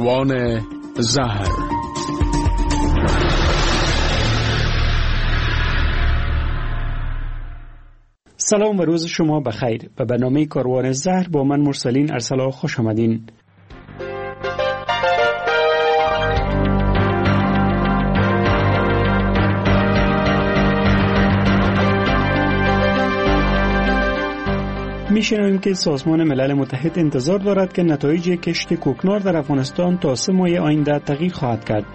کاروان زهر. سلام و روز شما بخیر. به برنامه کاروان زهر با من مرسلین ارسلا خوش آمدین. می‌شنویم که سازمان ملل متحد انتظار دارد که نتایج کشت کوکنار در افغانستان تا 3 ماه آینده تغییر خواهد کرد.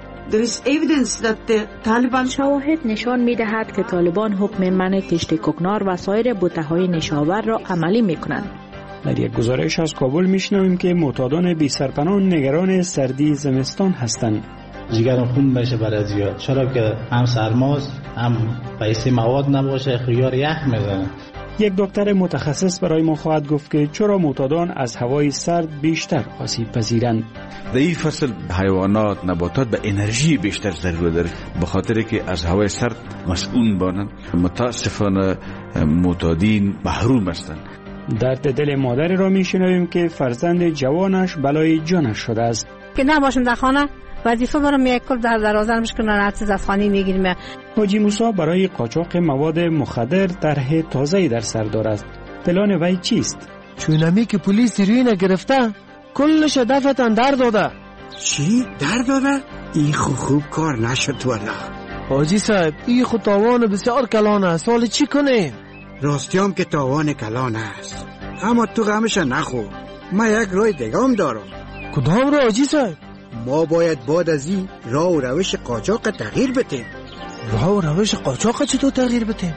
شواهد نشان می‌دهد که طالبان حکم منع کشت کوکنار و سایر بوته‌های نشاور را عملی می‌کنند. در یک گزارش از کابل می‌شنویم که معتادان بی سرپناه نگران سردی زمستان هستند. جگرم خون میشه برای زیاد، چرا که هم سرماست هم پیسه مواد نباشه، خیار یخ میزنه. یک دکتر متخصص برای ما خواهد گفت که چرا معتادان از هوای سرد بیشتر آسیب پذیرند. در این فصل حیوانات، نباتات به انرژی بیشتر ضرورت داره، به خاطر که از هوای سرد مسئول بانند. متاسفانه معتادین محروم هستند. درد دل مادری را میشنویم که فرزند جوانش بلای جانش شده است. که نباشم در خانه وظیفه برم یک کل در دروازه میشکنن، هر چیز از خانه میگیریم. حاجی موسی برای قاچاق مواد مخدر طرح تازه‌ای در سر دارد. پلان وی چیست؟ چونمی که پلیس روی نگرفته کلش دفتن در داده. چی؟ در داده؟ این خوب کار نشد والله. حاجی صاحب این خود تاوان بسیار کلان است، سال چی کنیم؟ راستیام که تاوان کلان است، اما تو غمش نخور. من یک راه دیگه دارم. کدام راه حاجی صاحب؟ ما باید بعد از این راه و روش قاچاق تغییر بدیم. راه و روش قاچاق چطور تغییر بدیم؟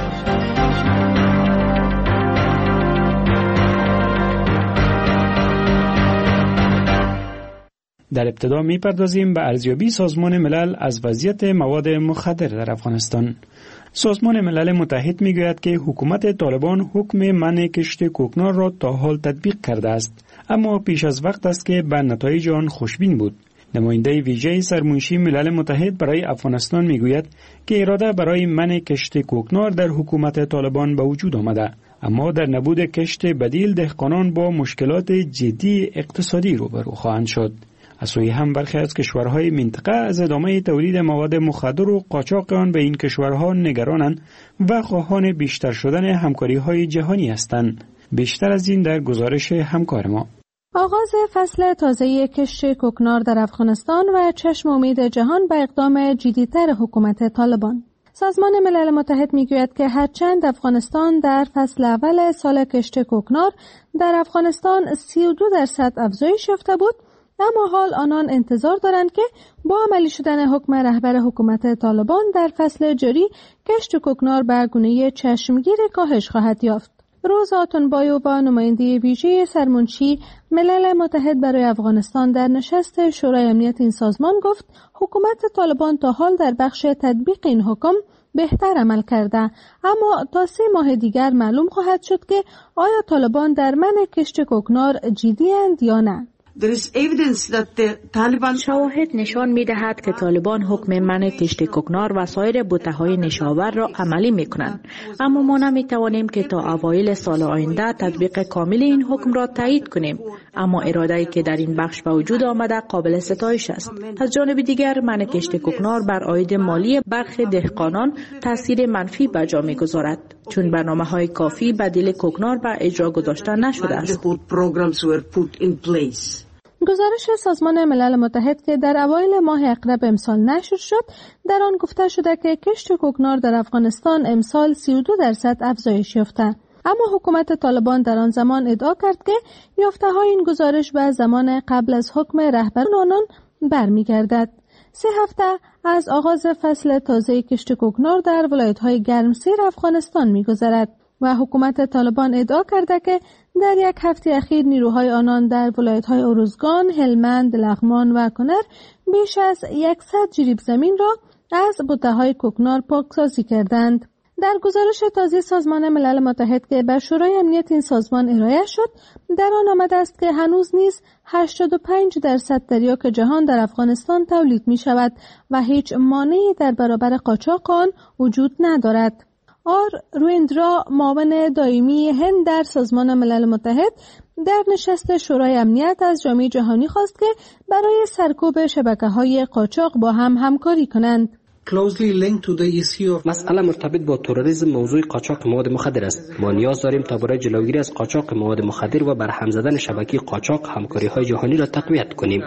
در ابتدا میپردازیم به ارزیابی سازمان ملل از وضعیت مواد مخدر در افغانستان. سازمان ملل متحد میگوید که حکومت طالبان حکم منع کشت کوکنار را تا حال تطبیق کرده است، اما پیش از وقت است که به نتایج آن خوشبین بود. نماینده ویژه سرمنشی ملل متحد برای افغانستان میگوید که اراده برای منع کشت کوکنار در حکومت طالبان به وجود آمده، اما در نبود کشت بدیل دهقانان با مشکلات جدی اقتصادی روبرو خواهند شد. از سوی هم برخی از کشورهای منطقه از ادامه تولید مواد مخدر و قاچاق آن به این کشورها نگرانند و خواهان بیشتر شدن همکاری‌های جهانی هستند. بیشتر از این در گزارش همکار ما. آغاز فصل تازه کشت کوکنار در افغانستان و چشم امید جهان به اقدام جدی‌تر حکومت طالبان. سازمان ملل متحد میگوید که هرچند افغانستان در فصل اول سال کشت کوکنار در افغانستان 32% افزایش یافته بود، اما حال آنان انتظار دارند که با عملی شدن حکم رهبر حکومت طالبان در فصل جاری کشت کوکنار به گونه چشمگیر کاهش خواهد یافت. روزا آتونبایو با نماینده ویژه سرمنشی ملل متحد برای افغانستان در نشست شورای امنیت این سازمان گفت حکومت طالبان تا حال در بخش تطبیق این حکم بهتر عمل کرده، اما تا 3 ماه دیگر معلوم خواهد شد که آیا طالبان در منع کشت کوکنار جدی‌اند یا نه. شواهد نشان می‌دهد که طالبان حکم منع کشت کوکنار و سایر بوته‌های نشاور را عملی می‌کنند، اما ما نمی‌توانیم که تا اوایل سال آینده تطبیق کامل این حکم را تایید کنیم، اما اراده‌ای که در این بخش به وجود آمده قابل ستایش است. از جانب دیگر منع کشت کوکنار بر عاید مالی برخی دهقانان تاثیر منفی به جا می‌گذارد، چون برنامه‌های کافی بدیل کوکنار به اجرا گذاشته نشده است. گزارش سازمان ملل متحد که در اوایل ماه اقرب امسال نشر شد، در آن گفته شده که کشت کوکنار در افغانستان امسال 32% افزایش یافته، اما حکومت طالبان در آن زمان ادعا کرد که یافته‌های این گزارش به زمان قبل از حکم رهبر آنان برمیگردد. 3 هفته از آغاز فصل تازه کشت کوکنار در ولایت‌های گرمسیر افغانستان می‌گذرد و حکومت طالبان ادعا کرده که در 1 هفته اخیر نیروهای آنان در ولایت‌های اروزگان، هلمند، لغمان و کنر بیش از 100 جریب زمین را از بوته‌های کوکنار پاکسازی کردند. در گزارش تازه سازمان ملل متحد که به شورای امنیت این سازمان ارائه شد، در آن آمده است که هنوز نیز 85% تریاک جهان در افغانستان تولید می شود و هیچ مانعی در برابر قاچاق آن وجود ندارد. آر رویندرا، معاون دائمی هند در سازمان ملل متحد، در نشست شورای امنیت از جامعه جهانی خواست که برای سرکوب شبکه‌های قاچاق با هم همکاری کنند. مسئله مرتبط با تروریسم موضوع قاچاق مواد مخدر است. ما نیاز داریم تا برای جلوگیری از قاچاق مواد مخدر و برهم زدن شبکه قاچاق همکاری‌های جهانی را تقویت کنیم.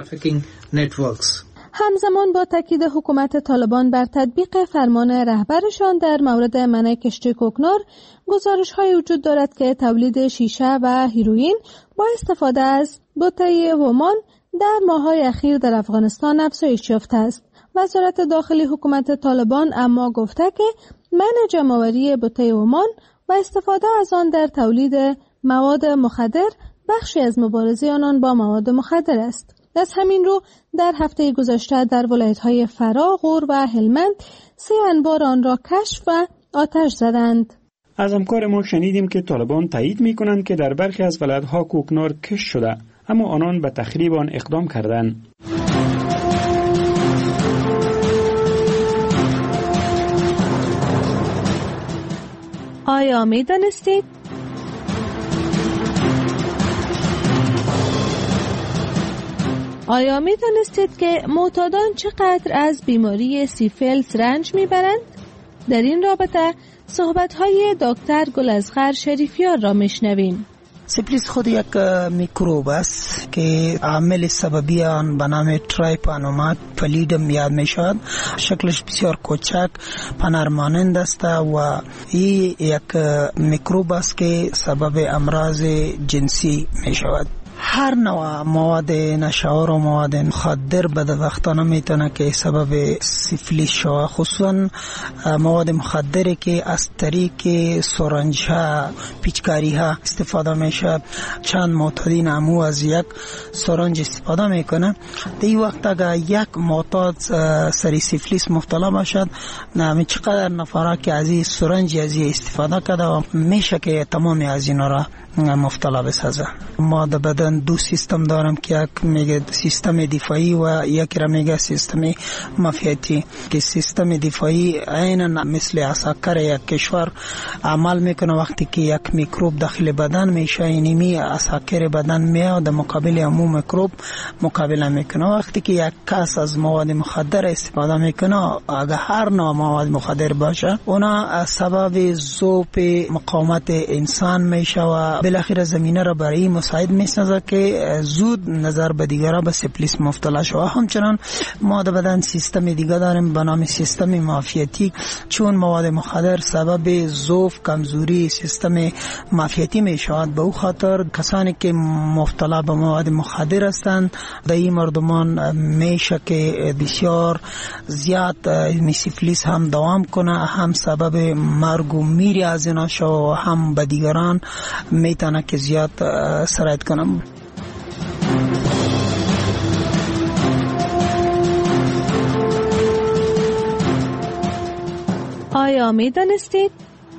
همزمان با تاکید حکومت طالبان بر تطبیق فرمان رهبرشان در مورد منع کشت کوکنار، گزارش‌های وجود دارد که تولید شیشه و هیروئین با استفاده از بوته ومان در ماه‌های اخیر در افغانستان افزایش یافته است. وزارت داخلی حکومت طالبان اما گفته که منع جمع‌آوری بوته ومان و استفاده از آن در تولید مواد مخدر بخشی از مبارزه آنان با مواد مخدر است. از همین رو در هفته گذشته در ولایت‌های فرا، غور و هلمند 3 انبار آن را کشف و آتش زدند. از همکار ما شنیدیم که طالبان تایید می‌کنند که در برخی از ولایت‌ها کوکنار کشف شده، اما آنان به تخریب آن اقدام کردند. آیا می‌دانستید؟ آیا می دانستید که معتادان چقدر از بیماری سیفیلیس رنج میبرند؟ در این رابطه صحبت‌های دکتر گلازغر شریفیار را میشنویم. سیفیلیس خود یک میکروب است که عامل سببی آن به نام ترایپانومات پلیدم یاد می شود. شکلش بسیار کوچک پنرمانند است و این یک میکروب است که سبب امراض جنسی می شود. هر نوع مواد نشاور و مواد مخدر بدبختانه میتونه که سبب سیفیلیس شود، خصوصا مواد مخدری که از طریق سرنج ها، پیچکاری ها استفاده میشه. چند معتادین امو از یک سرنج استفاده میکنه. در این وقت اگر یک معتاد سری سیفیلیس مبتلا باشد، نمی چقدر نفره که از این سرنج از این استفاده کرده و میشه که تمام از اینا را مبتلا بسازه. ما در بدن دو سیستم دارم که یک میگه سیستم دفاعی و یک را میگه سیستم مافیاتی، که سیستم دفاعی عیناً مثل عساکر یک کشور عمل میکنه. وقتی که یک میکروب داخل بدن میشه، اینمی عساکر بدن میاد در مقابل امو میکروب مقابله میکنه. وقتی که یک کس از مواد مخدر استفاده میکنه، اگر هر نوع مواد مخدر باشه، اونا سبب ذوب مقاومت انسان میشه و بالاخره زمینه را برای مساعد میسازه که زود نظر به دیگران به سیفیلیس مبتلا شود. همچنان ما در بدن سیستم دیگه داریم به نام سیستم مافیاتی. چون مواد مخدر سبب ضعف کمزوری سیستم مافیاتی می شود، به او خاطر کسانی که مبتلا به مواد مخدر هستند در این مردمان میشه که بسیار زیاد سیفیلیس هم دوام کنه، هم سبب مرگ و میری از اینا شود و هم به دیگران میتونه که زیاد سرایت کنم. آیا می دانستید؟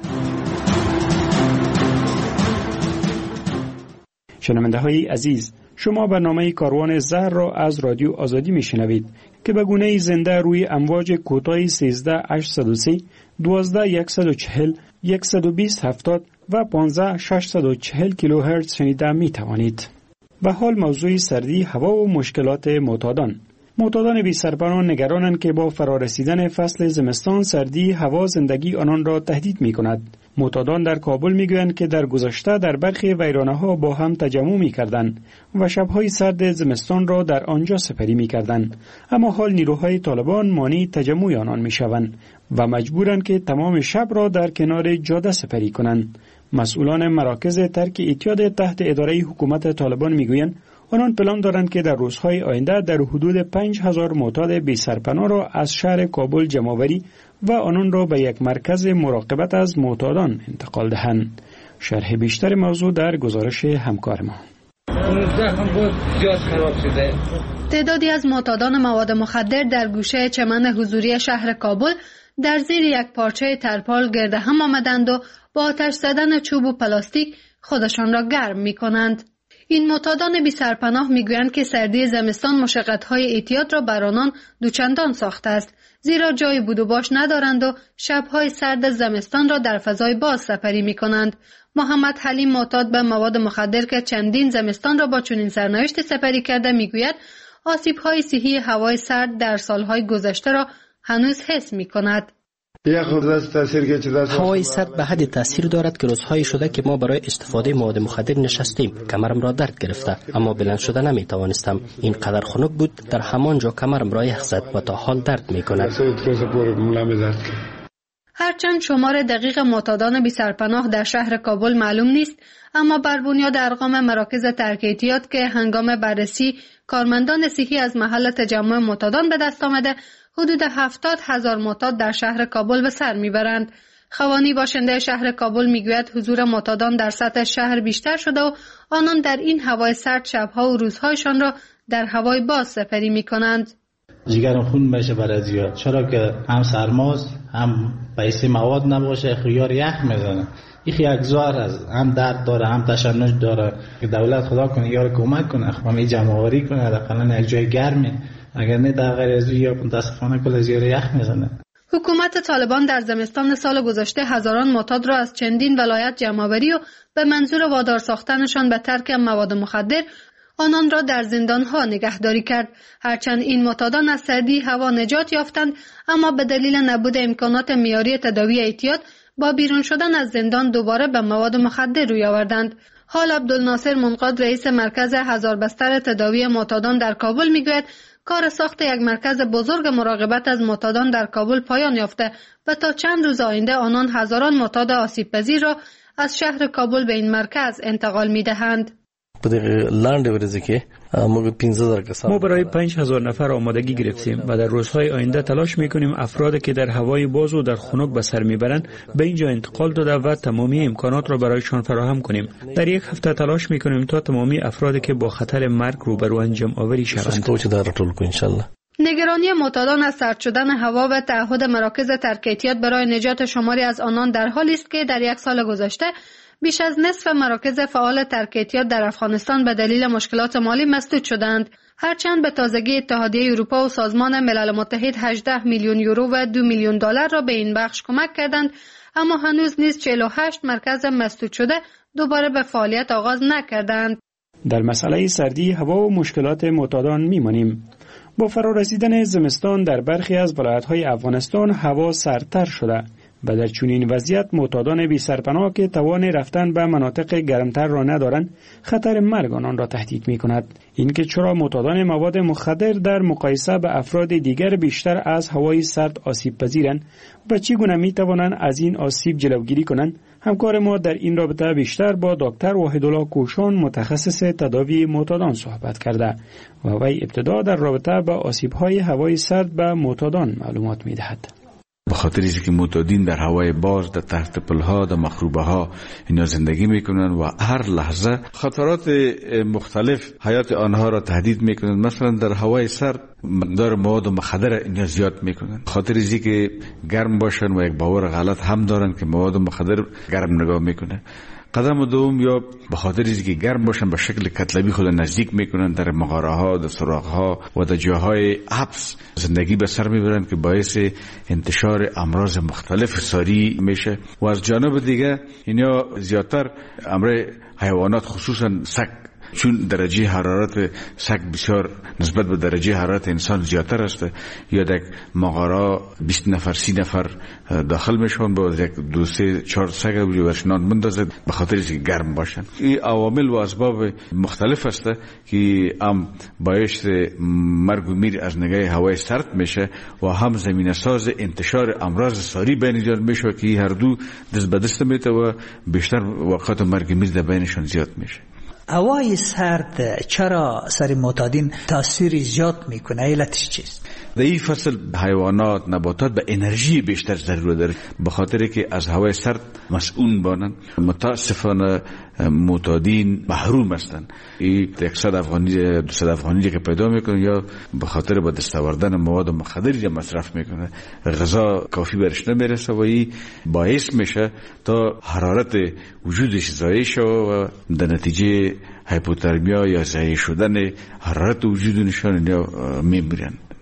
شنونده های عزیز، شما برنامه کاروان زهر را از رادیو آزادی می شنوید که به گونه زنده روی امواج کوتاه 13803 12140 12070 و 15640 کیلوهرتز شنیده می توانید. و حال موضوع سردی هوا و مشکلات معتادان. معتادان بی سرپناه نگرانند که با فرارسیدن فصل زمستان سردی هوا زندگی آنان را تهدید می کند. معتادان در کابل می گویند که در گذشته در برخی ویرانه ها با هم تجمع می کردند و شبهای سرد زمستان را در آنجا سپری می کردند، اما حال نیروهای طالبان مانع تجمع آنان می شوند و مجبورند که تمام شب را در کنار جاده سپری کنند. مسئولان مراکز ترک اعتیاد تحت اداره حکومت طالبان می گویند آنان پلان دارند که در روزهای آینده در حدود 5000 معتاد بی سرپناه را از شهر کابل جمع‌آوری و آنان را به یک مرکز مراقبت از معتادان انتقال دهند. شرح بیشتر موضوع در گزارش همکار ما. تعدادی از معتادان مواد مخدر در گوشه چمن حضوری شهر کابل در زیر یک پارچه ترپال گرد هم آمدند و با آتش زدن چوب و پلاستیک خودشان را گرم می کنند. این معتادان بی سرپناه می گویند که سردی زمستان مشقت‌های اعتیاد را بر آنان دوچندان ساخته است، زیرا جای بود و باش ندارند و شب‌های سرد زمستان را در فضای باز سپری می‌کنند. محمد حلیم معتاد به مواد مخدر که چندین زمستان را با چنین سرنوشتی سپری کرده می‌گوید آسیب‌های صحی هوای سرد در سال‌های گذشته را هنوز حس می‌کند. هوای سرد به حد تاثیر دارد که روزهایی شده که ما برای استفاده مواد مخدر نشستیم. کمرم را درد گرفته اما بلند شده نمی توانستم. این قدر خنک بود در همان جا کمرم را یخ زد و تا حال درد می کند. هرچند شمار دقیق معتادان بی سرپناه در شهر کابل معلوم نیست، اما بر بنیاد ارقام مراکز ترک اعتیاد که هنگام بررسی کارمندان صحی از محل تجمع معتادان به دست آمده، حدود 70,000 معتاد در شهر کابل به سر میبرند. خوانی باشنده شهر کابل میگوید حضور معتادان در سطح شهر بیشتر شده و آنان در این هوای سرد شبها و روزهایشان را در هوای باز سپری میکنند. جگرم خون میشه برای زیاد، چرا که هم سرماست هم پیسه مواد نباشه، خیار یخ میزنه. این یکزار از هم درد داره هم تشنج داره که دولت خدا کنه یار کمک کنه، همه جمع آوری کنه، دقیقاً یک جای گرمه، اگر نه در غیر از یا متاسفانه کل زیر یخ میزنه. حکومت طالبان در زمستان سال گذشته هزاران معتاد را از چندین ولایت جمع آوری و به منظور وادار ساختنشان به ترک مواد مخدر آنان را در زندانها نگهداری کرد. هرچند این معتادان از سردی هوا نجات یافتند، اما به دلیل نبود امکانات معیاری تداوی اعتیاد با بیرون شدن از زندان دوباره به مواد مخدر روی آوردند. حال عبدالناصر منقاد رئیس مرکز 1000 بستر تداوی معتادان در کابل میگوید کار ساخت یک مرکز بزرگ مراقبت از معتادان در کابل پایان یافته و تا چند روز آینده آنان هزاران معتاد آسیب پذیر را از شهر کابل به این مرکز انتقال میدهند. ما برای 5,000 نفر آمادگی گرفتیم و در روزهای آینده تلاش میکنیم افرادی که در هوای باز و در خنک به سر میبرند به اینجا انتقال داده و تمامی امکانات را برایشان فراهم کنیم. در یک هفته تلاش میکنیم تا تمامی افرادی که با خطر مرگ روبرو انجام آوری شوند. نگرانی معتادان از سرد شدن هوا و تعهد مراکز ترک اعتیاد برای نجات شماری از آنان در حالی است که در یک سال گذشته بیش از نصف مراکز فعال ترک اعتیاد در افغانستان به دلیل مشکلات مالی مسدود شدند. هرچند به تازگی اتحادیه اروپا و سازمان ملل متحد 18 میلیون یورو و 2 میلیون دلار را به این بخش کمک کردند، اما هنوز نیز 48 مرکز مسدود شده دوباره به فعالیت آغاز نکردند. در مسئله سردی هوا و مشکلات معتادان میمانیم. با فرارسیدن زمستان در برخی از ولایت‌های افغانستان هوا سردتر شده و در چنین وضعیت معتادان بی سرپناه که توان رفتن به مناطق گرمتر را ندارند خطر مرگ آنان را تهدید می کند. اینکه چرا معتادان مواد مخدر در مقایسه به افراد دیگر بیشتر از هوای سرد آسیب پذیرند و چگونه می توانند از این آسیب جلوگیری کنند، همکار ما در این رابطه بیشتر با دکتر وحیدالله کوشان متخصص تداوی معتادان صحبت کرده و وی ابتدا در رابطه با آسیب‌های هوای سرد به معتادان معلومات می دهد. به خاطر اینکه که معتادین در هوای باز، در تحت پلها، در مخروبه ها اینا زندگی میکنن و هر لحظه خطرات مختلف حیات آنها را تهدید میکنن. مثلا در هوای سرد مقدار مواد مخدر اینا زیاد میکنن. خاطر اینکه گرم باشن و یک باور غلط هم دارن که مواد مخدر گرم نگاه میکنه. قدم دوم یا به خاطر اینکه گرم باشن به شکل کتلبی خود نزدیک میکنن در مغاره ها، در سراغ ها و در جاهای حبس زندگی به سر میبرن که باعث انتشار امراض مختلف ساری میشه. و از جانب دیگه اینا زیادتر امر حیوانات خصوصا سگ، چون درجه حرارت سگ بسیار نسبت به درجه حرارت انسان زیادتر است، یا در مغاره 20 نفر 30 نفر داخل میشون با یک 2-3-4 سگ رو برشنان مندازد به خاطر اینکه گرم باشن. این عوامل و اسباب مختلف است که هم باعث مرگ و میر از نگاه هوای سرد میشه و هم زمینه ساز انتشار امراض ساری بین ایجاد میشه که هر دو دست به دست میته و بیشتر وقت مرگ میر در بینشون زیاد میشه. هوای سرد چرا سر معتادین تاثیر زیاد میکنه؟ علتش چیست؟ در این فصل حیوانات، نباتات به انرژی بیشتر ضرورت داره، به خاطر که از هوای سرد مسئول بانن. متاسفانه معتادین محروم هستند. این 100 افغانی 200 افغانی که پیدا میکنه یا به خاطر با دست آوردن مواد مخدری مصرف میکنه، غذا کافی برش نمیرسه و این باعث میشه تا حرارت وجودش ضایع شه و در نتیجه هایپوترمیا یا ضایع شدن حرارت وجود نشان یا میمیرن.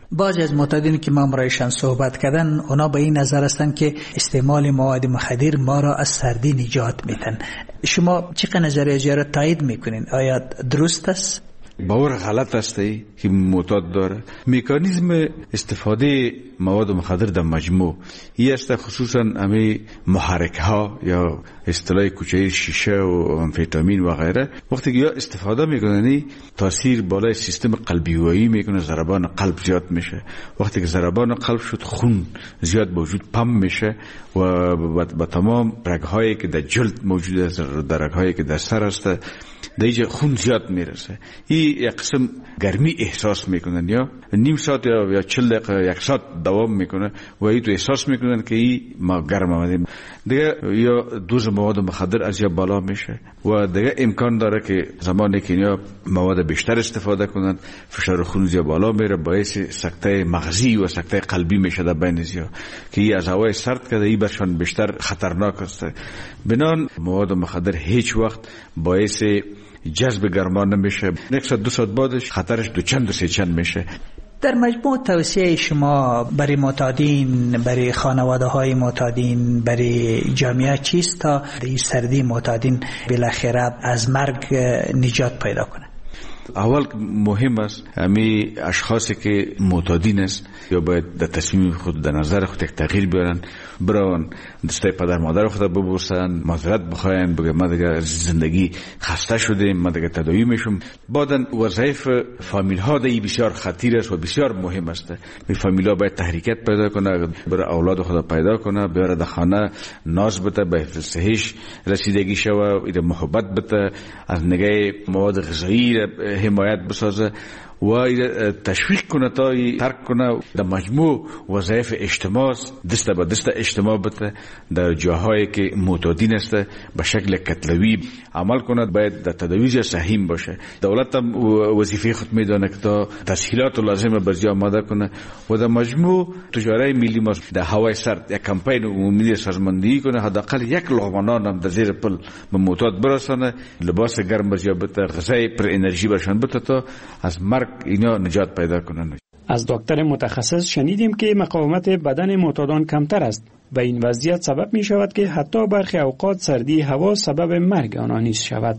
بعضی از معتادین که ما برایشان صحبت کردن اونا به این نظر هستند که استعمال مواد مخدر ما را از سردی نجات میدن. شما چقدر نظریه را تایید میکنین؟ آیا درست است؟ باور غلط است که معتاد داره. مکانیزم استفاده مواد مخدر در مجموع این است، خصوصا همه محرک ها یا اصطلاح کوچه شیشه و آمفتامین و غیره، وقتی که یا استفاده میکنن تاثیر بالای سیستم قلبیوایی میکنه، ضربان قلب زیاد میشه. وقتی که ضربان قلب شد خون زیاد به وجود پمپ میشه و با تمام رگهایی که در جلد موجود است، در رگهایی که در سر است، دیگه خون زیاد میرسه. این یک قسم گرمی احساس میکنن، یا نیم ساعت یا 40 دقیقه یک ساعت دوام میکنه و این تو احساس میکنن که این ما گرم آمده. دیگه یا دوز مواد مخدر از یا بالا میشه و دیگه امکان داره که زمانی که اینا مواد بیشتر استفاده کنن فشار خون زیاد بالا میره، باعث سکته مغزی و سکته قلبی میشه در بین زیاد که این از هوای سرد کرده این برشان بیشتر خطرناک است. بنان مواد مخدر هیچ وقت باعث جذب گرما نمیشه، یک ساعت دو ساعت بعدش خطرش دو چند و سه چند میشه. در مجموع توصیه شما برای معتادین، برای خانواده های معتادین، برای جامعه چیست تا این سردی معتادین بالاخره از مرگ نجات پیدا کنه؟ اول مهم است همه اشخاصی که معتادین است یا باید در تصمیم خود در نظر خود یک تغییر بیارن، بران دستای پدر مادر خود ببوسن، معذرت بخواین، بگه ما دیگه از زندگی خسته شدیم، ما دیگه تداوی میشم. بعدن وظایف فامیل ها دی بسیار خطیر است و بسیار مهم است. می فامیل ها باید تحریکت پیدا کنه، برای اولاد خود پیدا کنه، بیاره در خانه ناز بده، به حفظ صحیح رسیدگی شوه، ایده محبت بده، از نگاه مواد غذایی حمایت بسازه و تشویق کنه تا ترک کنه. در مجموع وظایف اجتماع دست به دست اجتماع بده، در جاهایی که معتادین است به شکل کتلوی عمل کنه، باید در تداوی صحیح باشه. دولت هم وظیفه خود میدونه که تا تسهیلات لازمه برجا آماده کنه و در مجموع تجاره ملی ما در هوای سرد یک کمپین عمومی سازماندهی کنه، حداقل یک لغمانان هم در زیر پل به معتاد برسانه، لباس گرم برجا بده، غذای پر انرژی برشان بده تا از مرگ اینا نجات پیدا کنن. از دکتر متخصص شنیدیم که مقاومت بدن معتادان کمتر است و این وضعیت سبب می شود که حتی برخی اوقات سردی هوا سبب مرگ آنها نیز شود.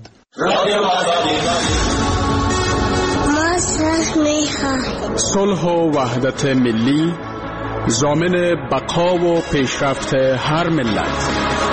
صلح و وحدت ملی ضامن بقا و پیشرفت هر ملت.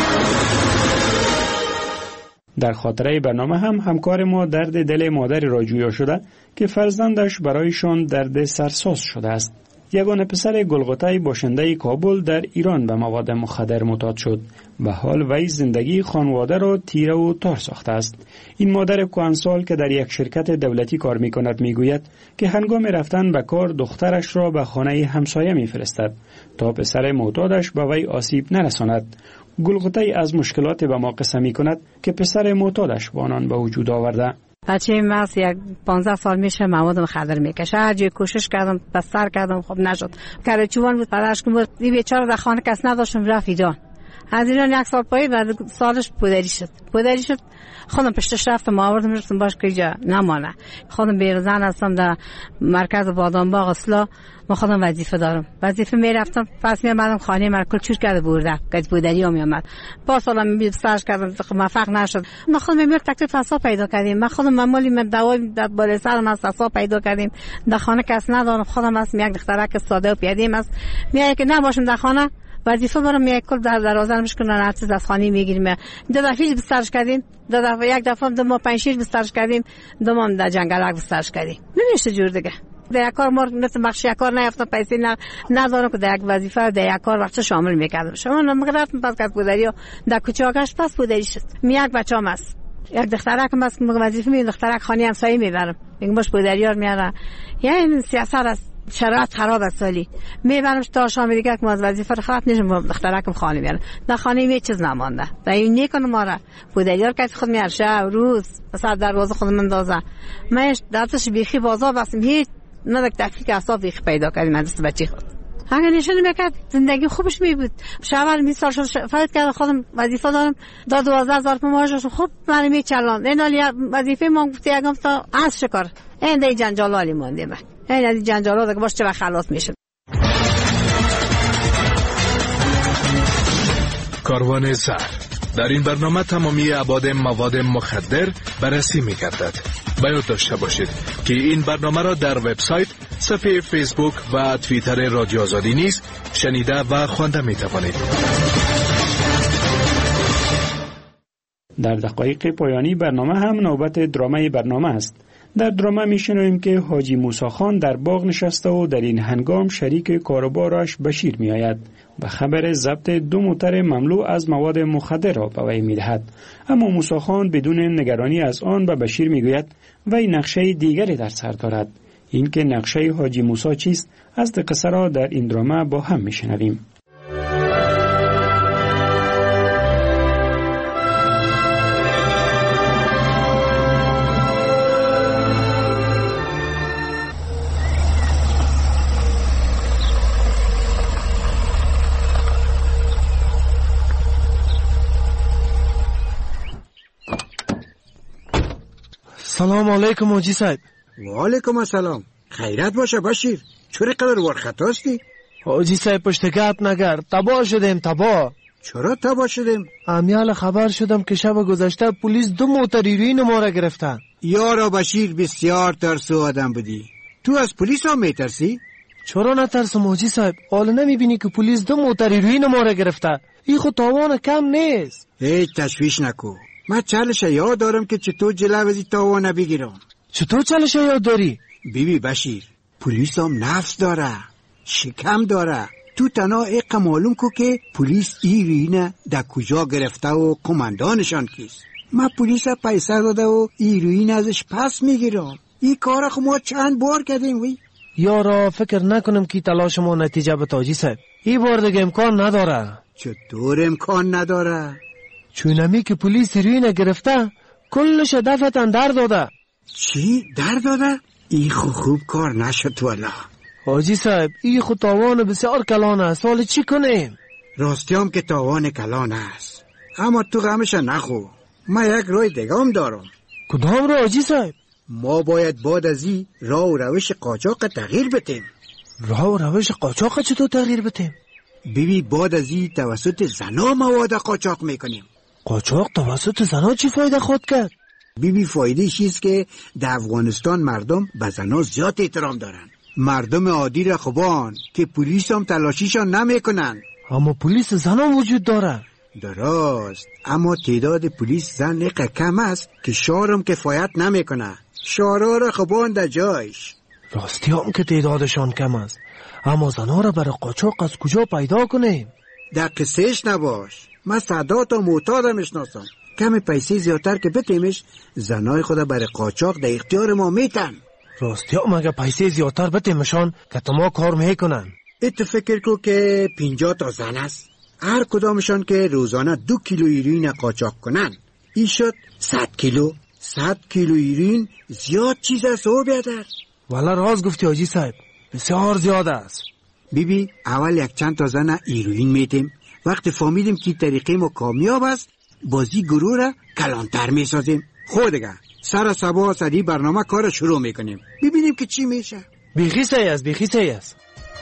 در خاطره برنامه هم همکار ما درد دل مادری را جویا شده که فرزندش برایشان درد سرساز شده است. یگانه پسر گلگوتای باشنده کابل در ایران به مواد مخدر معتاد شد و حال وی زندگی خانواده را تیره و تار ساخته است. این مادر کهنسال که در یک شرکت دولتی کار می کند می گوید که هنگام رفتن به کار دخترش را به خانه همسایه می فرستد تا پسر معتادش به وی آسیب نرساند. گلگوتای از مشکلات به ما قصه می کند که پسر معتادش با آنان به وجود آورده. بچه من 15 سال میشه مواد مخدر میکشه. هر جای کوشش کردم، بستر کردم، خب نشد. کرچوان بود، پدرش که بود این بیچاره در خانه کس نداشتم، رفت ایران. از ایران یک سال پای بعد سالش پدری شد. خودم پشتش رفتم آوردم رفتم باش که اینجا نمانه. خودم بیرزن هستم در مرکز بادامباغ اصلاح. ما خودم وظیفه دارم. وظیفه میرفتم پس میامدم خانه من کل چور کرده برده. که پدری ها میامد. با سالا سرش کردم موفق نشد. ما خودم میمر تکلیف حساب پیدا کردیم. ما خودم معمولی من دوای در بالا سرم از حساب پیدا کردیم. در خانه کس ندارم. خودم از یک دخترک ساده و پیادیم است. میای که نباشم در خانه وظیفه برام میای کل در دروازه میشکنن هر چیز از خانه میگیریم. دو دفعه بسترش کردیم، یک دفعه دو ما 5 6 بسترش کردیم، دو ما در جنگلک بسترش کردیم. نمیشه جور دیگه. در یک کار ما مثل بخش یک کار نیافتم، پیسه ندارم که در یک وظیفه در یک کار وقت شامل میکردم. شما نمیگرفتم پس که پدری در کوچه گشت پس پدری شد. یک بچه‌ام است، یک دخترک است، وظیفه می دخترک خانه همسایه میبرم. میگم باش پدریار میاره. یعنی سیاست است. شرایط خراب است سالی میبرمش تا شام دیگه که ما از وظیفه خلاص نشم دخترکم خانه میارم. در خانه هیچ چیز نمانده. در این نیکنم ما را پدریار که خود میار شب روز مثلا دروازه خود من اندازه. من درتش بیخی بازار بستم هیچ نه تفکیک اعصاب بیخی پیدا کردم من دست بچی خود. اگه نشون میکرد زندگی خوبش می بود. شاور 20 سال شد فقط که خودم وظیفه دارم دا 12000 معاش خوب من میچلان. این وظیفه ما گفت یگم تا از شکر این دی جنجالالی مونده من این از جنجالات که باش چه خلاص میشه. کاروان سحر در این برنامه تمامی ابعاد مواد مخدر بررسی می‌گردد. باید داشته باشید که این برنامه را در وبسایت، صفحه فیسبوک و توییتر رادیو آزادی نیز شنیده و خوانده می‌توانید. در دقایق پایانی برنامه هم نوبت درامای برنامه است. در درامه میشنویم که حاجی موسی خان در باغ نشسته و در این هنگام شریک کاروبارش بشیر می آید و خبر ضبط 2 موتر مملو از مواد مخدر را به وی می دهد. اما موسی خان بدون نگرانی از آن به بشیر می گوید وی نقشه دیگری در سر دارد. این که نقشه حاجی موسی چیست از قصه را در این درامه با هم میشنویم. سلام علیکم حاجی صاحب. و علیکم السلام. خیرت باشه بشیر. چرا قدر ورخطاستی؟ حاجی صاحب پشتگت نگر. تباه شدیم تباه. چرا تباه شدیم؟ امیال خبر شدم که شب گذشته پلیس 2 موتر هیروئین ما را گرفتن. یارا بشیر بسیار ترسو آدم بودی. تو از پلیس هم میترسی؟ چرا نترسم حاجی صاحب؟ حالا نمیبینی که پلیس 2 موتر هیروئین ما را گرفته؟ این خود تاوان کم نیست. هیچ تشویش نکو. من چالش یاد دارم که چطور جلو از این تاوان بگیرم. چطور چالش یاد داری؟ بیبی بشیر، پلیس هم نفس داره، شکم داره. تو تنها ایقا معلوم کو که پلیس هیروئین در کجا گرفته و کماندانشان کیست. من پلیس پیسه داده و هیروئین ازش پس میگیرم. این کار خو ما چند بار کردیم وی. یارا فکر نکنم که تلاش ما نتیجه به حاجی صاحب. این بار دیگه امکان نداره. چطور امکان نداره؟ چونمی که پلیس هیروئین گرفته کلش دفتن در داده. چی؟ در داده؟ ای خوب کار نشد والا. حاجی صاحب ای خود تاوان بسیار کلان است. حالا چی کنیم؟ راستی هم که تاوان کلان است، اما تو غمش نخو. من یک راه دیگه هم دارم. کدام راه حاجی صاحب؟ ما باید بعد از این راه و روش قاچاق تغییر بدیم. راه و روش قاچاق چطور تغییر بدیم؟ بیبی بعد از این توسط زنا مواد قاچاق میکنیم. قاچاق توسط زنا چی فایده خود کرد؟ بیبی فایده چیست که در افغانستان مردم به زنا زیاد احترام دارن. مردم عادی رخبان که پلیس هم تلاشیشان نمیکنن. اما پلیس زنا وجود داره. درست، اما تعداد پلیس زن کم است که شهرم کفایت نمیکنه. شهرها رخبان در جایش. راستی هم که تعدادشان کم است، اما زنا را برای قاچاق از کجا پیدا کنیم؟ در قصهش نباش. من سادات و معتاد میشناسم. کم پیسه زیادتر که بتیمش زنای خود برای قاچاق در اختیار ما میتن. راستی هم اگه پیسه زیادتر بتیمشان که ما کار میکنن. ات فکر کو که 50 تا زن است. هر کدامشان که روزانه 2 کیلو هیروئین قاچاق کنن، این شد 100 کیلو. 100 کیلو هیروئین زیاد چیز است او بیادر. والا راز گفتی حاجی صاحب، بسیار زیاد است. بیبی اول یک چند تا زن هیروئین میتیم. وقتی فهمیدیم که طریقه ما کامیاب است، بازی گروه را کلانتر میسازیم. خودگه سر صبح سری برنامه کار شروع میکنیم. ببینیم که چی میشه. بیخی صحیح است، بیخی صحیح است.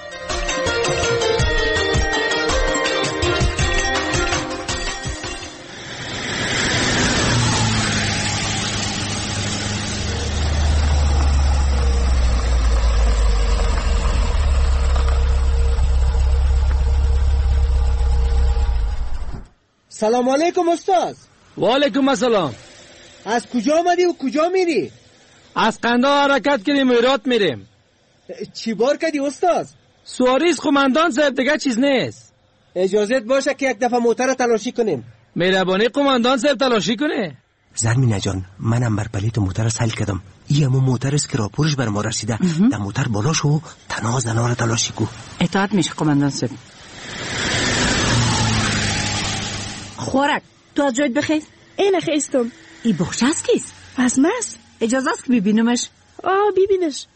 سلام علیکم استاد. و علیکم السلام. از کجا آمدی و کجا میری؟ از قندهار حرکت کردیم و هرات میریم. چی بار کردی استاد؟ سواریز قماندان صاحب، دیگه چیز نیست. اجازت باشه که یک دفعه موتر تلاشی کنیم. مهربانی قماندان صاحب تلاشی کنه. زرمینه جان، منم بر پلیت موتر سل کردم. این همون موتر است که راپورش بر ما رسیده. در موتر بالا شو، تنها زنا را تلاشی کو. اطاعت میشه قماندان صاحب. خوراک تو از جایت بخیز. اینه خیستم. ای بخشه است کیست؟ از ماست. اجازه است که ببینمش؟ ببینش.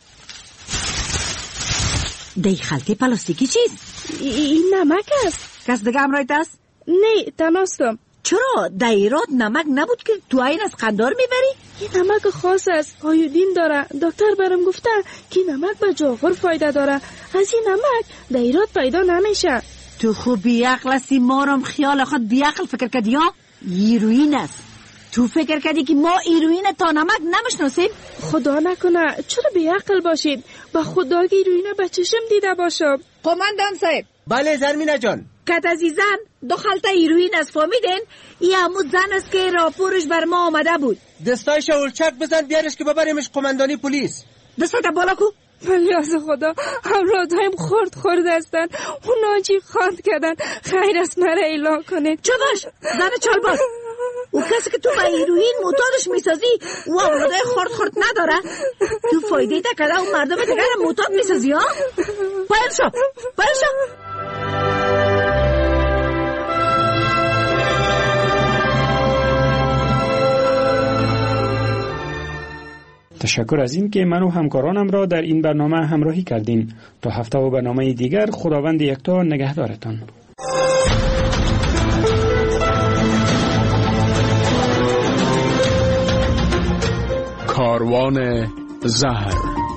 دی خلطه پلاستیکی چیست؟ این نمک است. کس دیگه همراهیت است؟ نه، تناستم. چرا دایرات نمک نبود که تو این از قندار میبری؟ این نمک خاص است، آیودین داره. دکتر برام گفته که نمک به جوهر فایده داره. از این نمک دایرات پیدا نمیشه. تو خوب بیعقل هستی، ما رام خیال خود بیعقل فکر کردی ها؟ هیروئین است. تو فکر کردی که ما هیروئین تا نمک نمیشناسیم؟ خدا نکنه، چرا بیعقل باشید؟ با خدا هیروئین به چشم دیده باشم. قماندان صاحب. بله زرمینه جان. کت عزیزان دخلت هیروئین از فهمیدین؟ این همون زن است که راپورش بر ما آمده بود. دستایش اولچک بزن بیارش که ببریمش قماندانی پلیس. دستایت بالا کو. ولی از خدا همراهایم خورد هستن. اون ناجی خواند کردن. خیر است مرا اعلام کنید. چه باش زن چالباز، او کسی که تو به هیروئین معتادش میسازی او اولادای خورد نداره؟ تو فایده تکده اون مردم دیگر معتاد میسازی ها؟ پایل شو. تشکر از این که من و همکارانم را در این برنامه همراهی کردین. تا هفته و برنامه دیگر خداوند یکتا نگهدارتان. کاروان زهر